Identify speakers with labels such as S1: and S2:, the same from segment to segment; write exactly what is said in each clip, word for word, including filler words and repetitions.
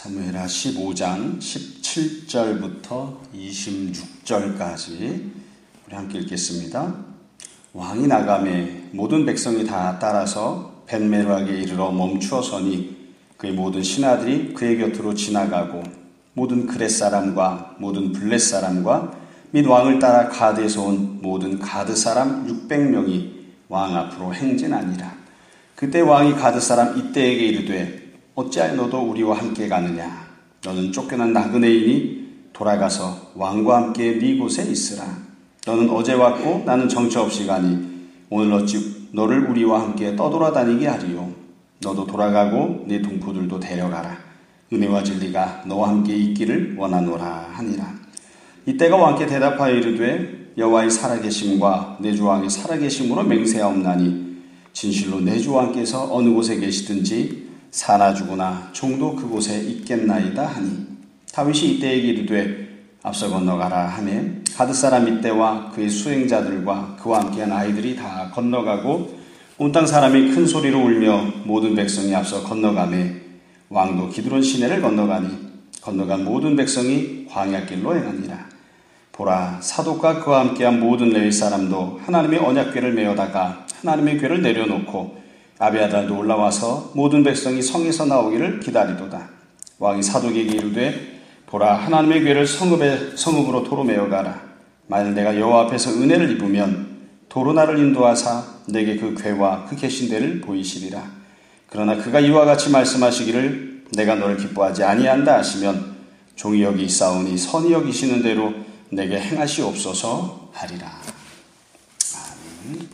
S1: 사무엘하 십오 장 십칠 절부터 이십육 절까지 우리 함께 읽겠습니다. 왕이 나가매 모든 백성이 다 따라서 벳메르하게 이르러 멈추어 서니 그의 모든 신하들이 그의 곁으로 지나가고 모든 그렛 사람과 모든 블렛 사람과 및 왕을 따라 가드에서 온 모든 가드 사람 육백 명이 왕 앞으로 행진하니라. 그때 왕이 가드 사람 이때에게 이르되 어찌하여 너도 우리와 함께 가느냐? 너는 쫓겨난 나그네이니 돌아가서 왕과 함께 네 곳에 있으라. 너는 어제 왔고 나는 정처 없이 가니 오늘 어찌 너를 우리와 함께 떠돌아다니게 하리요? 너도 돌아가고 네 동포들도 데려가라. 은혜와 진리가 너와 함께 있기를 원하노라 하니라. 이때가 왕께 대답하여 이르되 여호와의 살아계심과 내 주 왕의 살아계심으로 맹세하옵나니 진실로 내 주 왕께서 어느 곳에 계시든지 사나 죽으나 종도 그곳에 있겠나이다 하니 다윗이 이때에게 이르되 앞서 건너가라 하매 가드 사람 이때와 그의 수행자들과 그와 함께한 아이들이 다 건너가고 온 땅 사람이 큰 소리로 울며 모든 백성이 앞서 건너가매 왕도 기드론 시내를 건너가니 건너간 모든 백성이 광야길로 행하니라. 보라, 사독과 그와 함께한 모든 레위 사람도 하나님의 언약궤를 메어다가 하나님의 궤를 내려놓고 아비아달도 올라와서 모든 백성이 성에서 나오기를 기다리도다. 왕이 사독에게 이르되 보라, 하나님의 궤를 성읍에 성읍으로 도로 메어가라. 만일 내가 여호와 앞에서 은혜를 입으면 도로 나를 인도하사 내게 그 궤와 그 계신 데를 보이시리라. 그러나 그가 이와 같이 말씀하시기를 내가 너를 기뻐하지 아니한다 하시면 종이 여기 있사오니 선히 여기시는 대로 내게 행하시옵소서 하리라. 아멘.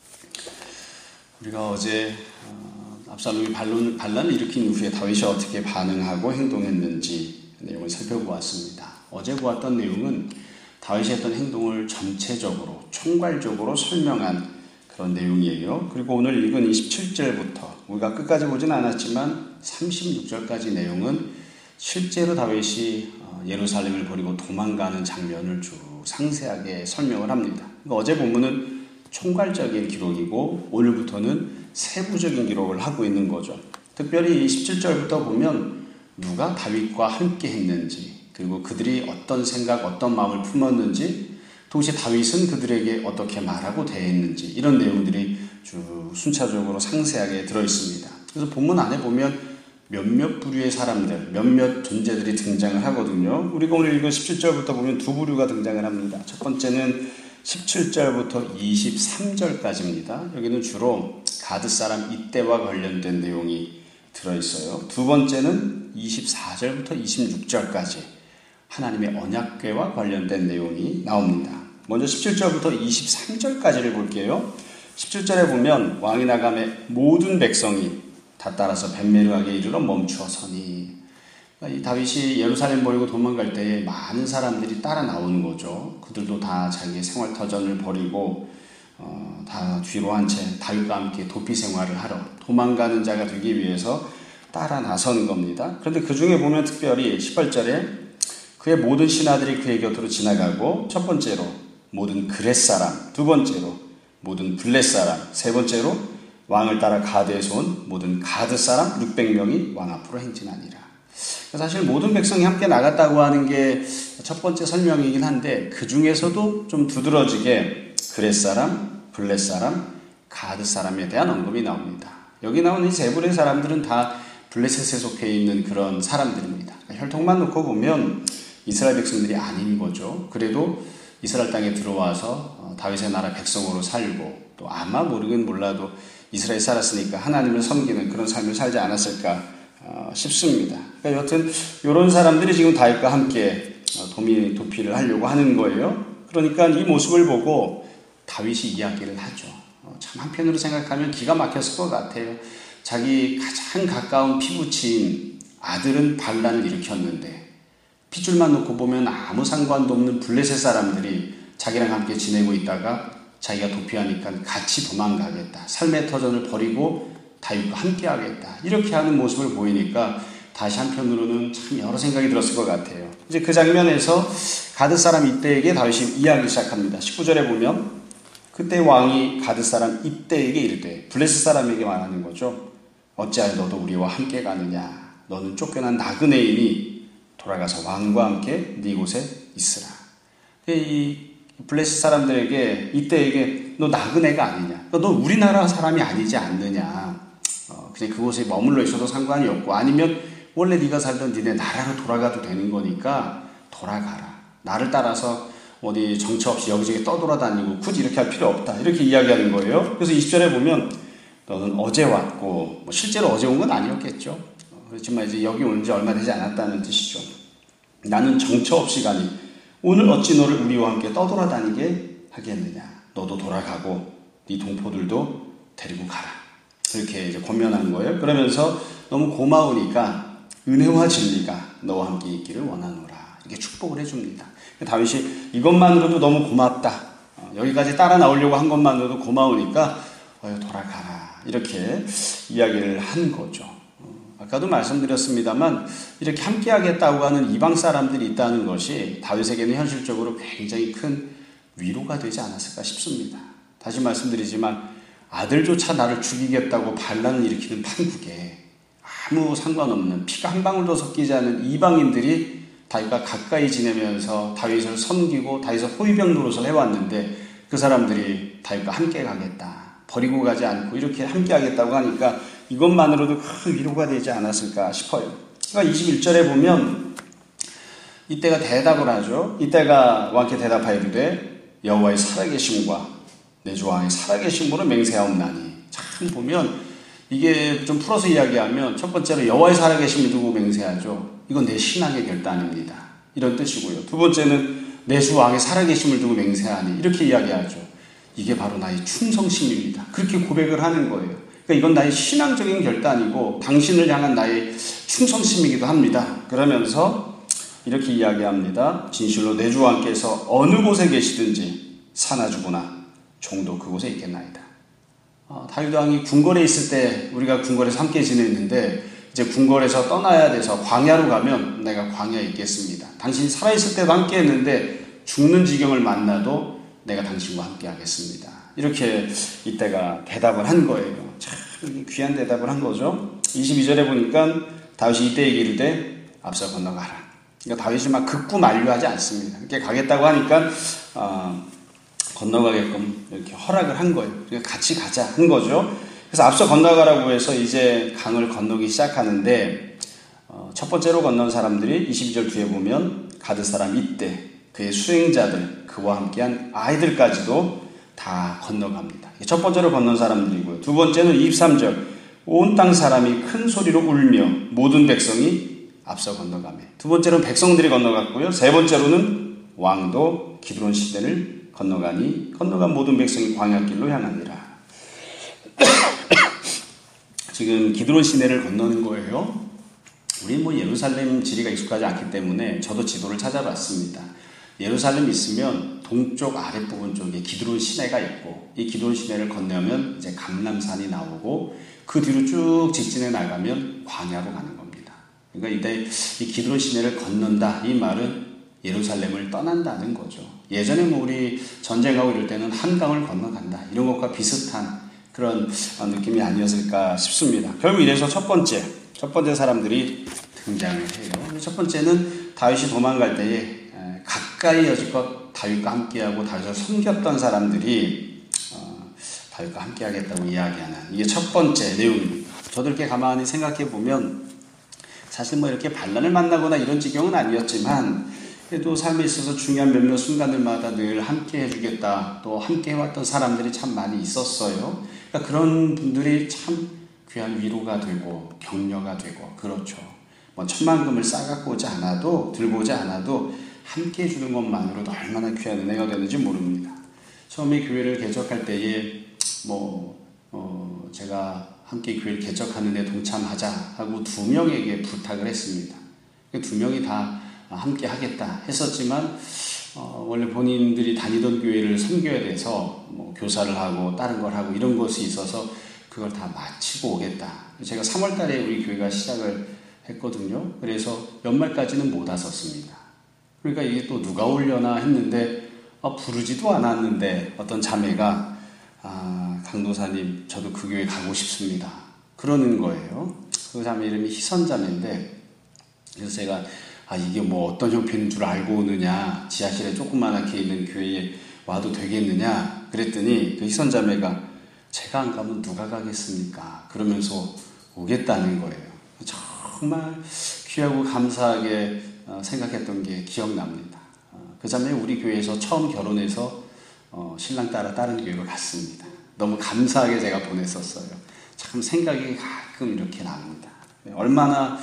S1: 우리가 어제 어, 압살롬이 반론, 반란을 일으킨 이후에 다윗이 어떻게 반응하고 행동했는지 내용을 살펴보았습니다. 어제 보았던 내용은 다윗이 했던 행동을 전체적으로 총괄적으로 설명한 그런 내용이에요. 그리고 오늘 읽은 이십칠 절부터 우리가 끝까지 보진 않았지만 삼십육 절까지 내용은 실제로 다윗이 예루살렘을 버리고 도망가는 장면을 쭉 상세하게 설명을 합니다. 그러니까 어제 본문은 총괄적인 기록이고 오늘부터는 세부적인 기록을 하고 있는 거죠. 특별히 이십칠 절부터 보면 누가 다윗과 함께 했는지 그리고 그들이 어떤 생각, 어떤 마음을 품었는지 동시에 다윗은 그들에게 어떻게 말하고 대했는지 이런 내용들이 쭉 순차적으로 상세하게 들어있습니다. 그래서 본문 안에 보면 몇몇 부류의 사람들, 몇몇 존재들이 등장을 하거든요. 우리가 오늘 읽은 십칠 절부터 보면 두 부류가 등장을 합니다. 첫 번째는 십칠 절부터 이십삼 절까지입니다. 여기는 주로 가드 사람 이때와 관련된 내용이 들어있어요. 두 번째는 이십사 절부터 이십육 절까지 하나님의 언약궤와 관련된 내용이 나옵니다. 먼저 십칠 절부터 이십삼 절까지를 볼게요. 십칠 절에 보면 왕이 나가매 모든 백성이 다 따라서 벳메르하게 이르러 멈추어 서니 이 다윗이 예루살렘 버리고 도망갈 때에 많은 사람들이 따라 나오는 거죠. 그들도 다 자기의 생활터전을 버리고 어, 다 뒤로 한 채 다윗과 함께 도피 생활을 하러 도망가는 자가 되기 위해서 따라 나서는 겁니다. 그런데 그 중에 보면 특별히 십팔 절에 그의 모든 신하들이 그의 곁으로 지나가고 첫 번째로 모든 그렛 사람, 두 번째로 모든 블렛 사람, 세 번째로 왕을 따라 가드에서 온 모든 가드 사람 육백 명이 왕 앞으로 행진하니라. 사실 모든 백성이 함께 나갔다고 하는 게 첫 번째 설명이긴 한데 그 중에서도 좀 두드러지게 그렛 사람, 블렛 사람, 가드 사람에 대한 언급이 나옵니다. 여기 나오는 이 세 부류의 사람들은 다 블레셋에 속해 있는 그런 사람들입니다. 혈통만 놓고 보면 이스라엘 백성들이 아닌 거죠. 그래도 이스라엘 땅에 들어와서 다윗의 나라 백성으로 살고 또 아마 모르긴 몰라도 이스라엘에 살았으니까 하나님을 섬기는 그런 삶을 살지 않았을까 싶습니다. 그러니까 여튼 이런 사람들이 지금 다윗과 함께 도미, 도피를 하려고 하는 거예요. 그러니까 이 모습을 보고 다윗이 이야기를 하죠. 참 한편으로 생각하면 기가 막혔을 것 같아요. 자기 가장 가까운 피부친 아들은 반란을 일으켰는데 핏줄만 놓고 보면 아무 상관도 없는 블레셋 사람들이 자기랑 함께 지내고 있다가 자기가 도피하니까 같이 도망가겠다. 삶의 터전을 버리고 다윗과 함께 하겠다. 이렇게 하는 모습을 보이니까 다시 한편으로는 참 여러 생각이 들었을 것 같아요. 이제 그 장면에서 가드 사람 이때에게 다윗이 이야기 시작합니다. 십구 절에 보면 그때 왕이 가드 사람 이때에게 이르되 블레셋 사람에게 말하는 거죠. 어찌하여 너도 우리와 함께 가느냐. 너는 쫓겨난 나그네이니 돌아가서 왕과 함께 네 곳에 있으라. 이 블레셋 사람들에게 이때에게 너 나그네가 아니냐, 너 우리나라 사람이 아니지 않느냐, 어, 그냥 그곳에 머물러 있어도 상관이 없고 아니면 원래 네가 살던 니네 나라로 돌아가도 되는 거니까 돌아가라. 나를 따라서 어디 정처 없이 여기저기 떠돌아다니고 굳이 이렇게 할 필요 없다, 이렇게 이야기하는 거예요. 그래서 이십 절에 보면 너는 어제 왔고, 뭐 실제로 어제 온 건 아니었겠죠. 어, 그렇지만 이제 여기 온 지 얼마 되지 않았다는 뜻이죠. 나는 정처 없이 가니 오늘 어찌 너를 우리와 함께 떠돌아다니게 하겠느냐. 너도 돌아가고 네 동포들도 데리고 가라. 이렇게 이제 권면하는 거예요. 그러면서 너무 고마우니까 은혜와 진리가 너와 함께 있기를 원하노라. 이렇게 축복을 해줍니다. 다윗이 이것만으로도 너무 고맙다. 어, 여기까지 따라 나오려고 한 것만으로도 고마우니까 어, 돌아가라. 이렇게 이야기를 한 거죠. 어, 아까도 말씀드렸습니다만 이렇게 함께 하겠다고 하는 이방 사람들이 있다는 것이 다윗에게는 현실적으로 굉장히 큰 위로가 되지 않았을까 싶습니다. 다시 말씀드리지만 아들조차 나를 죽이겠다고 반란을 일으키는 판국에 아무 상관없는 피가 한 방울도 섞이지 않은 이방인들이 다윗과 가까이 지내면서 다윗을 섬기고 다윗의 호위병 노릇을 해왔는데 그 사람들이 다윗과 함께 가겠다, 버리고 가지 않고 이렇게 함께 하겠다고 하니까 이것만으로도 큰 위로가 되지 않았을까 싶어요. 그러니까 이십일 절에 보면 이때가 대답을 하죠. 이때가 왕께 대답하여 이르되 여호와의 살아계심과 내 주 왕의 살아계심으로 맹세하옵나니. 참 보면 이게 좀 풀어서 이야기하면 첫 번째로 여호와의 살아계심을 두고 맹세하죠. 이건 내 신앙의 결단입니다, 이런 뜻이고요. 두 번째는 내 주 왕의 살아계심을 두고 맹세하니, 이렇게 이야기하죠. 이게 바로 나의 충성심입니다. 그렇게 고백을 하는 거예요. 그러니까 이건 나의 신앙적인 결단이고 당신을 향한 나의 충성심이기도 합니다. 그러면서 이렇게 이야기합니다. 진실로 내 주 왕께서 어느 곳에 계시든지 사나주구나 종도 그곳에 있겠나이다. 어, 다윗 왕이 궁궐에 있을 때 우리가 궁궐에서 함께 지냈는데 이제 궁궐에서 떠나야 돼서 광야로 가면 내가 광야에 있겠습니다. 당신이 살아있을 때도 함께 했는데 죽는 지경을 만나도 내가 당신과 함께 하겠습니다. 이렇게 이때가 대답을 한 거예요. 참 귀한 대답을 한 거죠. 이십이 절에 보니까 다윗이 이때 얘기를 돼 앞서 건너가라. 그러니까 다윗이 막 극구 만류하지 않습니다. 이렇게 가겠다고 하니까 어, 건너가게끔 이렇게 허락을 한 거예요. 그러니까 같이 가자 한 거죠. 그래서 앞서 건너가라고 해서 이제 강을 건너기 시작하는데 어, 첫 번째로 건넌 사람들이 이십이 절 뒤에 보면 가드 사람 이때 그의 수행자들 그와 함께한 아이들까지도 다 건너갑니다. 첫 번째로 건넌 사람들이고요. 두 번째는 이십삼 절 온 땅 사람이 큰 소리로 울며 모든 백성이 앞서 건너가며. 두 번째로는 백성들이 건너갔고요. 세 번째로는 왕도 기드론 시내를 건너가니 건너간 모든 백성이 광야길로 향하니라. 지금 기드론 시내를 건너는 거예요. 우리 뭐 예루살렘 지리가 익숙하지 않기 때문에 저도 지도를 찾아봤습니다. 예루살렘 있으면 동쪽 아랫부분 쪽에 기드론 시내가 있고 이 기드론 시내를 건너면 이제 감람산이 나오고 그 뒤로 쭉 직진해 나가면 광야로 가는 겁니다. 그러니까 이때 이 기드론 시내를 건넌다, 이 말은 예루살렘을 떠난다는 거죠. 예전에 뭐 우리 전쟁하고 이럴 때는 한강을 건너간다, 이런 것과 비슷한 그런 느낌이 아니었을까 싶습니다. 결국 이래서 첫 번째, 첫 번째 사람들이 등장을 해요. 첫 번째는 다윗이 도망갈 때에 가까이 여지껏 다윗과 함께하고 다윗을 섬겼던 사람들이 어, 다윗과 함께하겠다고 이야기하는, 이게 첫 번째 내용입니다. 저도 이렇게 가만히 생각해 보면 사실 뭐 이렇게 반란을 만나거나 이런 지경은 아니었지만 그래도 삶에 있어서 중요한 몇몇 순간들마다 늘 함께 해주겠다, 또 함께 해왔던 사람들이 참 많이 있었어요. 그러니까 그런 분들이 참 귀한 위로가 되고 격려가 되고, 그렇죠. 뭐 천만금을 싸갖고 오지 않아도, 들고 오지 않아도 함께 해주는 것만으로도 얼마나 귀한 은혜가 되는지 모릅니다. 처음에 교회를 개척할 때에 뭐 어, 제가 함께 교회를 개척하는 데 동참하자 하고 두 명에게 부탁을 했습니다. 두 명이 다 함께 하겠다 했었지만 어, 원래 본인들이 다니던 교회를 섬겨야 돼서 뭐 교사를 하고 다른 걸 하고 이런 것이 있어서 그걸 다 마치고 오겠다. 제가 삼월 달에 우리 교회가 시작을 했거든요. 그래서 연말까지는 못 왔었습니다. 그러니까 이게 또 누가 오려나 했는데 아, 부르지도 않았는데 어떤 자매가 아, 강도사님 저도 그 교회 가고 싶습니다, 그러는 거예요. 그 자매 이름이 희선자매인데, 그래서 제가 아 이게 뭐 어떤 형편인 줄 알고 오느냐, 지하실에 조그만하게 있는 교회에 와도 되겠느냐 그랬더니 그 희선자매가 제가 안 가면 누가 가겠습니까? 그러면서 오겠다는 거예요. 정말 귀하고 감사하게 생각했던 게 기억납니다. 그 자매 우리 교회에서 처음 결혼해서 신랑 따라 다른 교회로 갔습니다. 너무 감사하게 제가 보냈었어요. 참 생각이 가끔 이렇게 납니다. 얼마나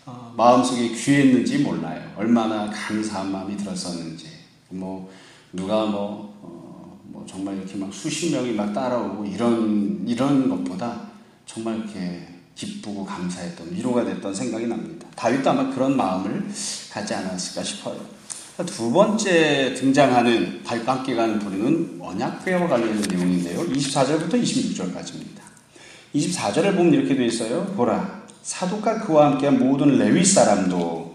S1: 마음속에 귀했는지 몰라요. 얼마나 감사한 마음이 들었었는지. 뭐 누가 뭐, 어, 뭐 정말 이렇게 막 수십 명이 막 따라오고 이런 이런 것보다 정말 이렇게 기쁘고 감사했던, 위로가 됐던 생각이 납니다. 다윗도 아마 그런 마음을 갖지 않았을까 싶어요. 두 번째 등장하는 다윗과 함께 가는 부류는 언약궤와 관련된 내용인데요. 이십사 절부터 이십육 절까지입니다. 이십사 절에 보면 이렇게 되어 있어요. 보라, 사독과 그와 함께한 모든 레위 사람도,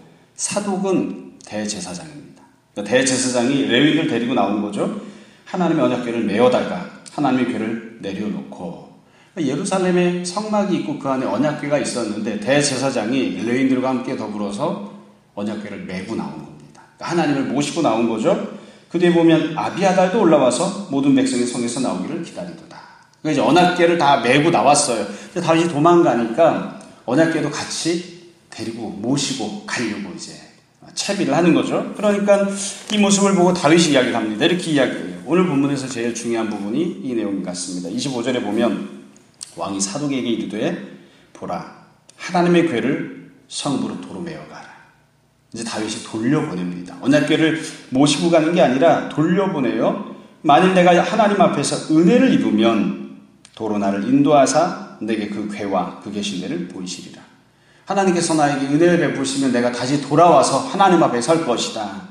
S1: 사독은 대제사장입니다. 그러니까 대제사장이 레위인을 데리고 나온 거죠. 하나님의 언약궤를 메어다가 하나님의 궤를 내려놓고, 예루살렘에 성막이 있고 그 안에 언약궤가 있었는데 대제사장이 레위인들과 함께 더불어서 언약궤를 메고 나온 겁니다. 그러니까 하나님을 모시고 나온 거죠. 그 뒤에 보면 아비아달도 올라와서 모든 백성이 성에서 나오기를 기다리도다. 그러니까 이제 언약궤를 다 메고 나왔어요. 다윗이 도망가니까 언약궤도 같이 데리고 모시고 가려고 이제 채비를 하는 거죠. 그러니까 이 모습을 보고 다윗이 이야기를 합니다. 이렇게 이야기해요. 오늘 본문에서 제일 중요한 부분이 이 내용 같습니다. 이십오 절에 보면 왕이 사독에게 이르되 보라, 하나님의 궤를 성읍으로 도로 메어가라. 이제 다윗이 돌려보냅니다. 언약궤를 모시고 가는 게 아니라 돌려보내요. 만일 내가 하나님 앞에서 은혜를 입으면 도로 나를 인도하사 내게 그 궤와 그 계신 데를 보이시리라. 하나님께서 나에게 은혜를 베푸시면 내가 다시 돌아와서 하나님 앞에 설 것이다.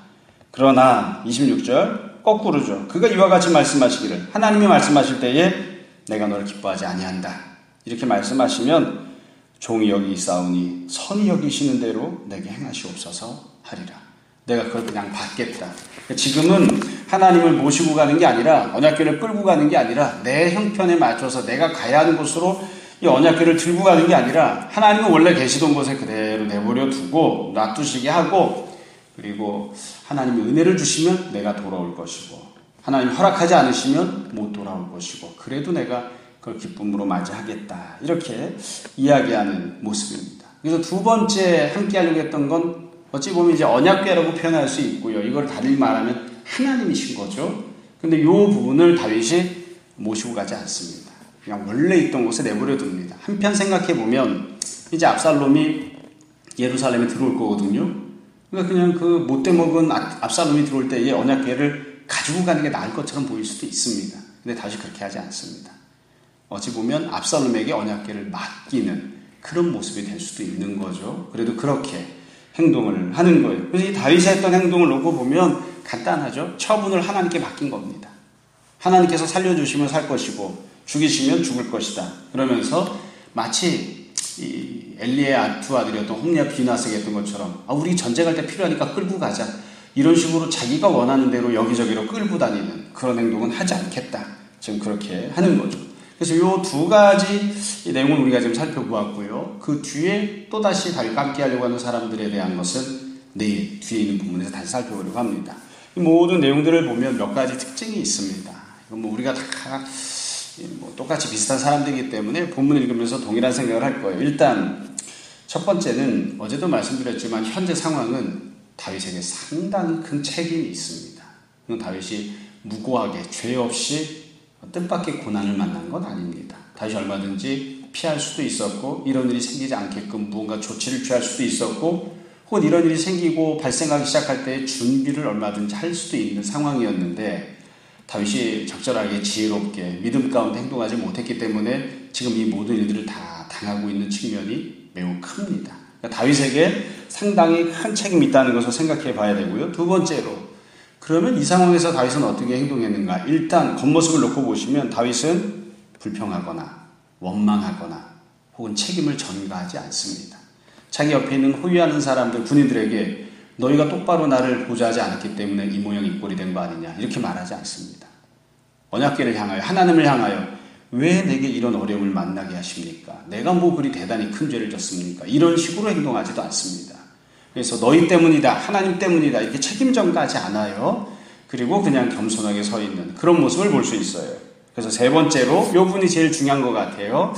S1: 그러나 이십육 절 거꾸로죠. 그가 이와 같이 말씀하시기를, 하나님이 말씀하실 때에 내가 너를 기뻐하지 아니한다. 이렇게 말씀하시면 종이 여기 있사오니 선이 여기시는 대로 내게 행하시옵소서 하리라. 내가 그걸 그냥 받겠다. 지금은 하나님을 모시고 가는 게 아니라, 언약궤를 끌고 가는 게 아니라 내 형편에 맞춰서 내가 가야 하는 곳으로 이 언약궤를 들고 가는 게 아니라, 하나님은 원래 계시던 곳에 그대로 내버려 두고 놔두시게 하고, 그리고 하나님이 은혜를 주시면 내가 돌아올 것이고, 하나님 허락하지 않으시면 못 돌아올 것이고, 그래도 내가 그걸 기쁨으로 맞이하겠다. 이렇게 이야기하는 모습입니다. 그래서 두 번째 함께 하려고 했던 건 어찌 보면 이제 언약궤라고 표현할 수 있고요. 이걸 다르게 말하면 하나님이신 거죠. 근데 이 부분을 다윗이 모시고 가지 않습니다. 그냥 원래 있던 곳에 내버려 둡니다. 한편 생각해 보면 이제 압살롬이 예루살렘에 들어올 거거든요. 그러니까 그냥 그 못돼 먹은 압살롬이 들어올 때에 언약궤를 가지고 가는 게 나을 것처럼 보일 수도 있습니다. 근데 다시 그렇게 하지 않습니다. 어찌 보면 압살롬에게 언약궤를 맡기는 그런 모습이 될 수도 있는 거죠. 그래도 그렇게 행동을 하는 거예요. 그래서 이 다윗이 했던 행동을 놓고 보면 간단하죠. 처분을 하나님께 맡긴 겁니다. 하나님께서 살려주시면 살 것이고 죽이시면 죽을 것이다. 그러면서 마치 이 엘리의 두 아들이었던 홈리와 비나스가 했던 것처럼, 아, 우리 전쟁할 때 필요하니까 끌고 가자. 이런 식으로 자기가 원하는 대로 여기저기로 끌고 다니는 그런 행동은 하지 않겠다. 지금 그렇게 하는 거죠. 그래서 이 두 가지 내용을 우리가 지금 살펴보았고요. 그 뒤에 또다시 다윗과 함께 하려고 하는 사람들에 대한 것은 내일 뒤에 있는 부분에서 다시 살펴보려고 합니다. 이 모든 내용들을 보면 몇 가지 특징이 있습니다. 이건 뭐 우리가 다 뭐 똑같이 비슷한 사람들이기 때문에 본문을 읽으면서 동일한 생각을 할 거예요. 일단 첫 번째는 어제도 말씀드렸지만 현재 상황은 다윗에게 상당히 큰 책임이 있습니다. 다윗이 무고하게 죄 없이 뜻밖의 고난을 만난 건 아닙니다. 다윗이 얼마든지 피할 수도 있었고, 이런 일이 생기지 않게끔 무언가 조치를 취할 수도 있었고, 혹은 이런 일이 생기고 발생하기 시작할 때 준비를 얼마든지 할 수도 있는 상황이었는데, 다윗이 적절하게 지혜롭게 믿음 가운데 행동하지 못했기 때문에 지금 이 모든 일들을 다 당하고 있는 측면이 매우 큽니다. 그러니까 다윗에게 상당히 큰 책임이 있다는 것을 생각해 봐야 되고요. 두 번째로, 그러면 이 상황에서 다윗은 어떻게 행동했는가? 일단 겉모습을 놓고 보시면 다윗은 불평하거나 원망하거나 혹은 책임을 전가하지 않습니다. 자기 옆에 있는 호위하는 사람들, 군인들에게 너희가 똑바로 나를 보좌하지 않았기 때문에 이 모양 이 꼴이 된 거 아니냐, 이렇게 말하지 않습니다. 언약궤를 향하여, 하나님을 향하여 왜 내게 이런 어려움을 만나게 하십니까? 내가 뭐 그리 대단히 큰 죄를 졌습니까? 이런 식으로 행동하지도 않습니다. 그래서 너희 때문이다, 하나님 때문이다 이렇게 책임전가하지 않아요. 그리고 그냥 겸손하게 서 있는 그런 모습을 볼 수 있어요. 그래서 세 번째로 이 부분이 제일 중요한 것 같아요.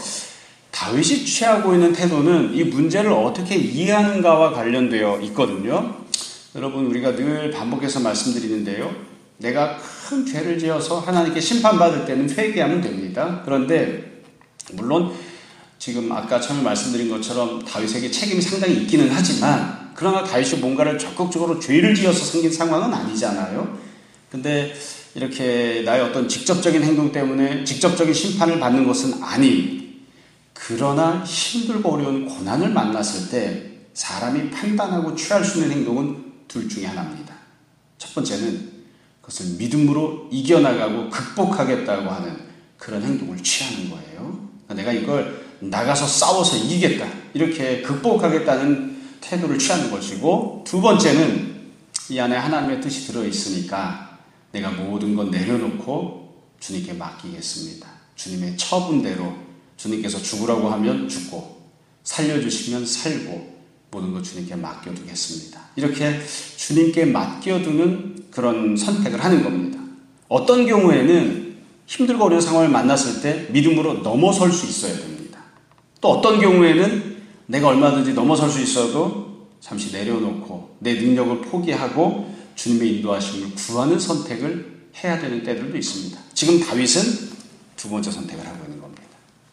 S1: 다윗이 취하고 있는 태도는 이 문제를 어떻게 이해하는가와 관련되어 있거든요. 여러분, 우리가 늘 반복해서 말씀드리는데요. 내가 큰 죄를 지어서 하나님께 심판받을 때는 회개하면 됩니다. 그런데 물론 지금 아까 처음에 말씀드린 것처럼 다윗에게 책임이 상당히 있기는 하지만, 그러나 다윗이 뭔가를 적극적으로 죄를 지어서 생긴 상황은 아니잖아요. 근데 이렇게 나의 어떤 직접적인 행동 때문에 직접적인 심판을 받는 것은 아니, 그러나 힘들고 어려운 고난을 만났을 때 사람이 판단하고 취할 수 있는 행동은 둘 중에 하나입니다. 첫 번째는 그것을 믿음으로 이겨나가고 극복하겠다고 하는 그런 행동을 취하는 거예요. 내가 이걸 나가서 싸워서 이기겠다, 이렇게 극복하겠다는 태도를 취하는 것이고, 두 번째는 이 안에 하나님의 뜻이 들어있으니까 내가 모든 건 내려놓고 주님께 맡기겠습니다. 주님의 처분대로 주님께서 죽으라고 하면 죽고 살려주시면 살고 모든 것 주님께 맡겨두겠습니다. 이렇게 주님께 맡겨두는 그런 선택을 하는 겁니다. 어떤 경우에는 힘들고 어려운 상황을 만났을 때 믿음으로 넘어설 수 있어야 됩니다. 또 어떤 경우에는 내가 얼마든지 넘어설 수 있어도 잠시 내려놓고 내 능력을 포기하고 주님의 인도하심을 구하는 선택을 해야 되는 때들도 있습니다. 지금 다윗은 두 번째 선택을 하고 있는 겁니다.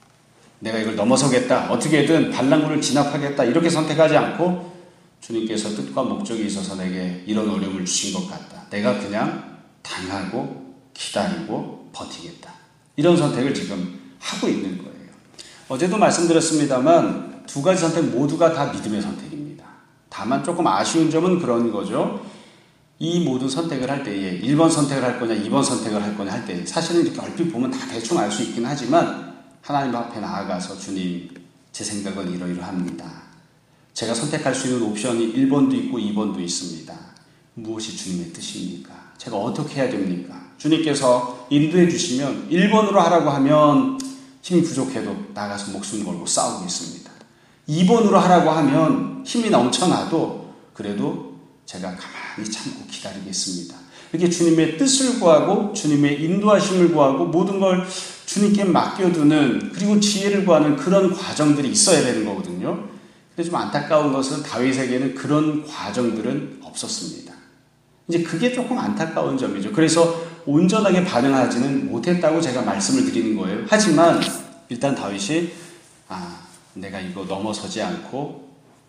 S1: 내가 이걸 넘어서겠다, 어떻게든 반란군을 진압하겠다 이렇게 선택하지 않고 주님께서 뜻과 목적이 있어서 내게 이런 어려움을 주신 것 같다, 내가 그냥 당하고 기다리고 버티겠다, 이런 선택을 지금 하고 있는 거예요. 어제도 말씀드렸습니다만 두 가지 선택 모두가 다 믿음의 선택입니다. 다만 조금 아쉬운 점은 그런 거죠. 이 모든 선택을 할 때에 일 번 선택을 할 거냐 이 번 선택을 할 거냐 할 때 사실은 이렇게 얼핏 보면 다 대충 알 수 있긴 하지만 하나님 앞에 나아가서 주님, 제 생각은 이러이러합니다. 제가 선택할 수 있는 옵션이 일 번도 있고 이 번도 있습니다. 무엇이 주님의 뜻입니까? 제가 어떻게 해야 됩니까? 주님께서 인도해 주시면 일 번으로 하라고 하면 힘이 부족해도 나가서 목숨 걸고 싸우겠습니다. 이 번으로 하라고 하면 힘이 넘쳐나도 그래도 제가 가만히 참고 기다리겠습니다. 이렇게 주님의 뜻을 구하고 주님의 인도하심을 구하고 모든 걸 주님께 맡겨두는, 그리고 지혜를 구하는 그런 과정들이 있어야 되는 거거든요. 근데 좀 안타까운 것은 다윗에게는 그런 과정들은 없었습니다. 이제 그게 조금 안타까운 점이죠. 그래서 온전하게 반응하지는 못했다고 제가 말씀을 드리는 거예요. 하지만 일단 다윗이 아, 내가 이거 넘어서지 않고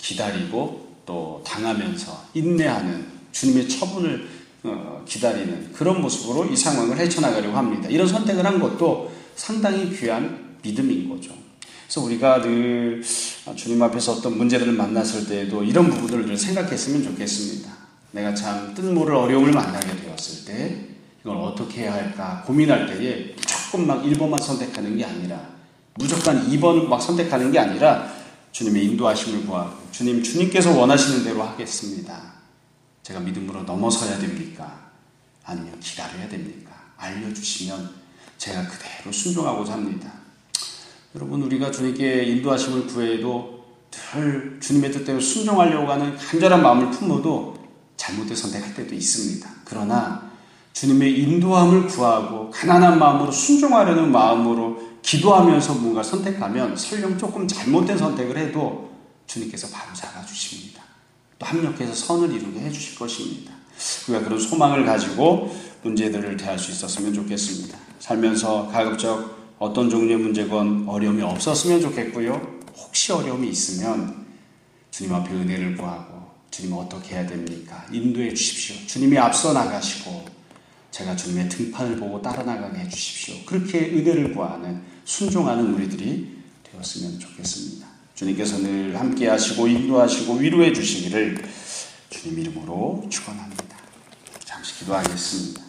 S1: 기다리고 또 당하면서 인내하는 주님의 처분을 어, 기다리는 그런 모습으로 이 상황을 헤쳐나가려고 합니다. 이런 선택을 한 것도 상당히 귀한 믿음인 거죠. 그래서 우리가 늘 주님 앞에서 어떤 문제들을 만났을 때에도 이런 부분들을 늘 생각했으면 좋겠습니다. 내가 참 뜻모를 어려움을 만나게 되었을 때 이걸 어떻게 해야 할까 고민할 때에 무조건 막 일 번만 선택하는 게 아니라, 무조건 이 번을 막 선택하는 게 아니라 주님의 인도하심을 구하고 주님, 주님께서 원하시는 대로 하겠습니다. 제가 믿음으로 넘어서야 됩니까? 아니면 기다려야 됩니까? 알려주시면 제가 그대로 순종하고자 합니다. 여러분, 우리가 주님께 인도하심을 구해도 늘 주님의 뜻대로 순종하려고 하는 간절한 마음을 품어도 잘못된 선택할 때도 있습니다. 그러나 주님의 인도함을 구하고 가난한 마음으로 순종하려는 마음으로 기도하면서 뭔가 선택하면 설령 조금 잘못된 선택을 해도 주님께서 바로 잡아주십니다. 또 합력해서 선을 이루게 해주실 것입니다. 우리가 그런 소망을 가지고 문제들을 대할 수 있었으면 좋겠습니다. 살면서 가급적 어떤 종류의 문제건 어려움이 없었으면 좋겠고요. 혹시 어려움이 있으면 주님 앞에 은혜를 구하고 주님 어떻게 해야 됩니까? 인도해 주십시오. 주님이 앞서 나가시고 제가 주님의 등판을 보고 따라 나가게 해 주십시오. 그렇게 은혜를 구하는 순종하는 우리들이 되었으면 좋겠습니다. 주님께서 늘 함께 하시고 인도하시고 위로해 주시기를 주님 이름으로 축원합니다. 잠시 기도하겠습니다.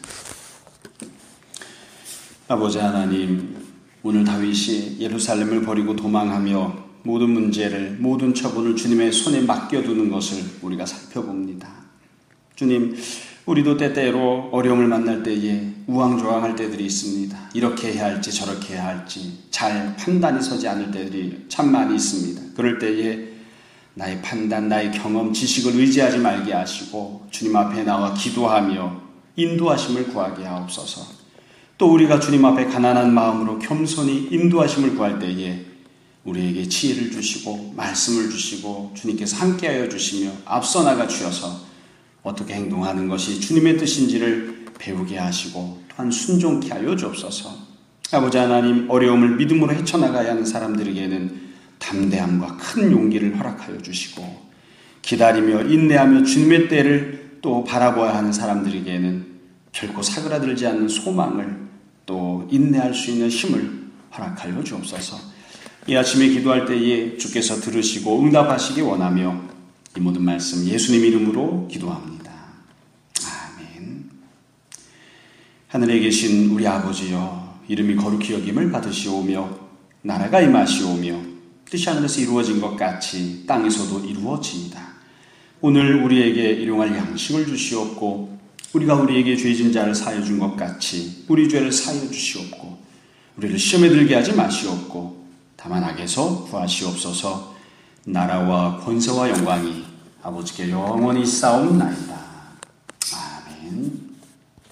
S1: 아버지 하나님, 오늘 다윗이 예루살렘을 버리고 도망하며 모든 문제를, 모든 처분을 주님의 손에 맡겨두는 것을 우리가 살펴봅니다. 주님, 우리도 때때로 어려움을 만날 때에 우왕좌왕할 때들이 있습니다. 이렇게 해야 할지 저렇게 해야 할지 잘 판단이 서지 않을 때들이 참 많이 있습니다. 그럴 때에 나의 판단, 나의 경험, 지식을 의지하지 말게 하시고 주님 앞에 나와 기도하며 인도하심을 구하게 하옵소서. 또 우리가 주님 앞에 가난한 마음으로 겸손히 인도하심을 구할 때에 우리에게 지혜를 주시고 말씀을 주시고 주님께서 함께하여 주시며 앞서 나가 주셔서 어떻게 행동하는 것이 주님의 뜻인지를 배우게 하시고 또한 순종케 하여 주옵소서. 아버지 하나님, 어려움을 믿음으로 헤쳐나가야 하는 사람들에게는 담대함과 큰 용기를 허락하여 주시고 기다리며 인내하며 주님의 때를 또 바라보아야 하는 사람들에게는 결코 사그라들지 않는 소망을 또 인내할 수 있는 힘을 허락하여 주옵소서. 이 아침에 기도할 때에 주께서 들으시고 응답하시기 원하며 이 모든 말씀 예수님 이름으로 기도합니다. 아멘. 하늘에 계신 우리 아버지여, 이름이 거룩히 여김을 받으시오며 나라가 임하시오며 뜻이 하늘에서 이루어진 것 같이 땅에서도 이루어집니다. 오늘 우리에게 일용할 양식을 주시옵고 우리가 우리에게 죄진 자를 사하여 준 것 같이 우리 죄를 사하여 주시옵고 우리를 시험에 들게 하지 마시옵고 다만 악에서 구하시옵소서. 나라와 권세와 영광이 아버지께 영원히 싸움나이다. 아멘.